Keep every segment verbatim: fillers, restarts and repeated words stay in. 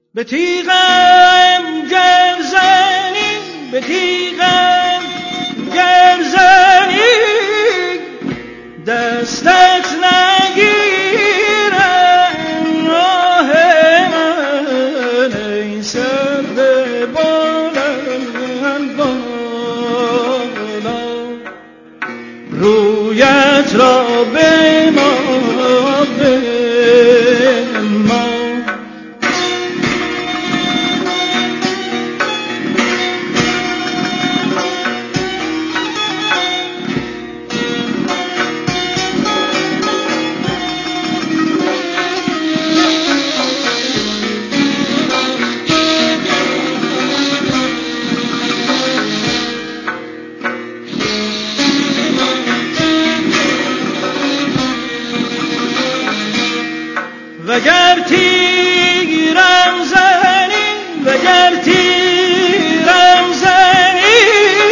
به تیغم گرزنی، به تیغم گرزنی، دستت نگیرم راه من، ای سر به بلند بالا، رویت را به ما به ما. وگر تیرم زنی، وگر تیرم زنی،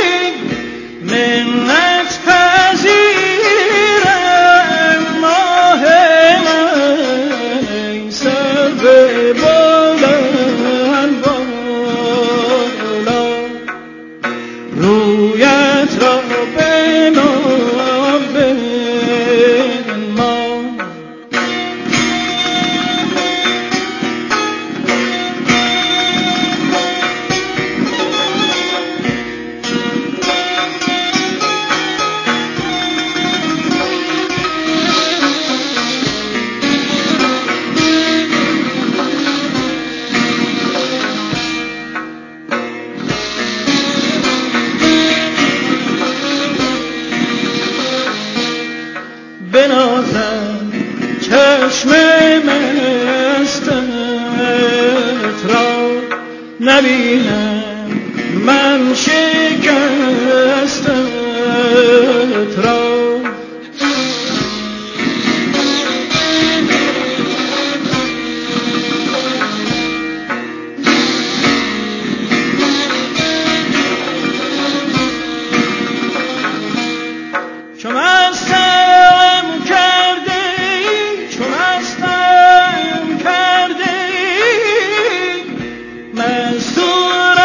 منت پذیرم ماه من، ای سر به بلند بالا، رویت را به ما به ما. بنازم چشم مستت را، نبینم من شکستت را. چو مستم کرده ای، چو مستم کرده ای، مستور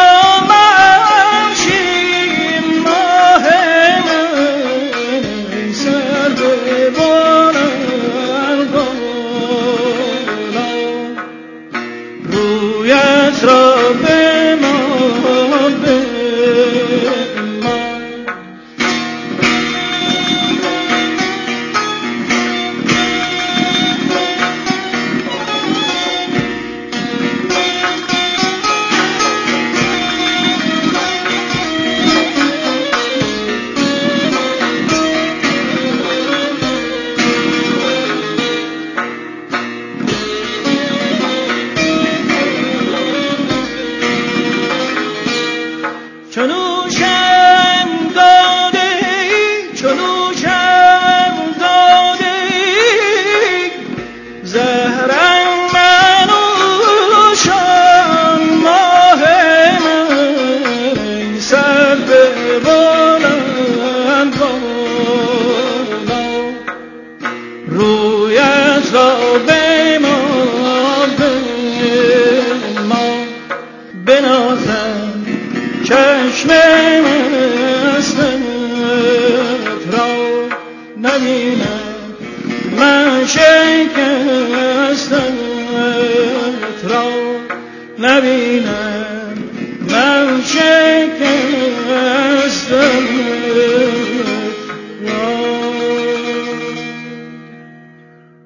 آمدشی ماه من، ای سر به بلند بالا، رویت را به ما به ما. چو نوشم داده ای، چو نوشم داده ای، زهرم منوشان ماه من، ای سر به بلند بالا، رویت را به ما به ما. بنازم چشم مستت را، نبینم من شکستت را، نبینم